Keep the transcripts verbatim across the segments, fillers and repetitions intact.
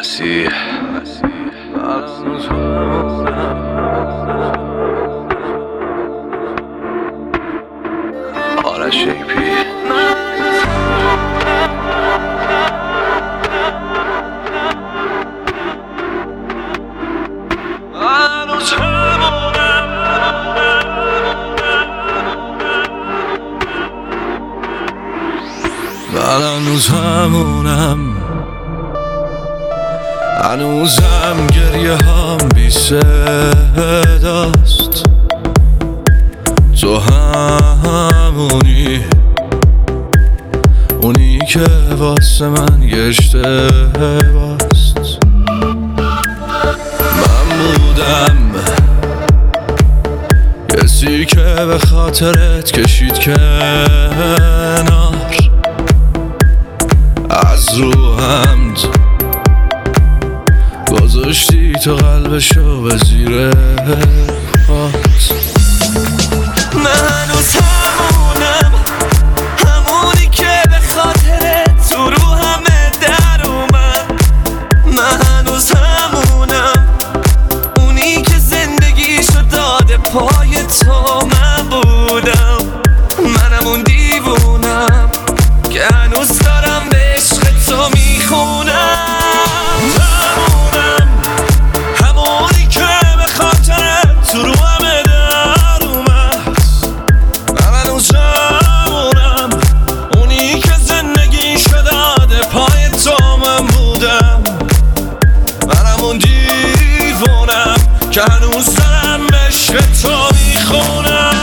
مسیح آرش شیپی من هنوز همونم، هنوزم گریه هم بی صداست. تو همونی، اونی که واسه من یه اشتباست. من بودم کسی که به خاطرت کشید کنار، از رو حمد گذاشتی تو قلبشو به زیر پات. من هنوز همونم، همونی که به خاطرت تو رو همه در اومد. من هنوز همونم، اونی که زندگیشو داده پای تو. من بودم، منم اون دیوونم که هنوز دارم به عشق تو میخونم. همونم، همونی که به خاطرت تو رو همه در اومد. من هنوز همونم، اونی که زندگیشو داده پای تو. من بودم، منم اون دیوونم که هنوز دارم به عشق تو میخونم.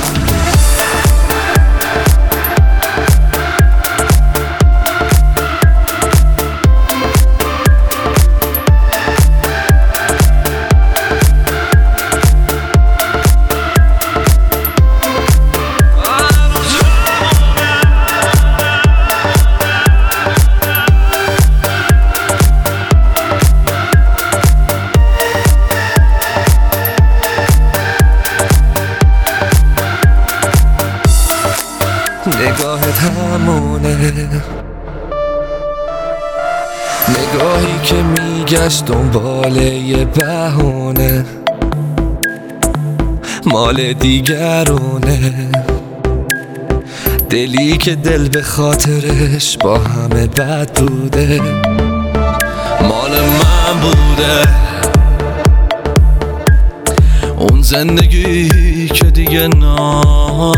نگاهت همونه، نگاهی که میگشت دنبال یه بهونه، مال دیگرونه. دلی که دل به خاطرش با همه بد بوده، مال من بوده. اون زندگی که دیگه نامونده،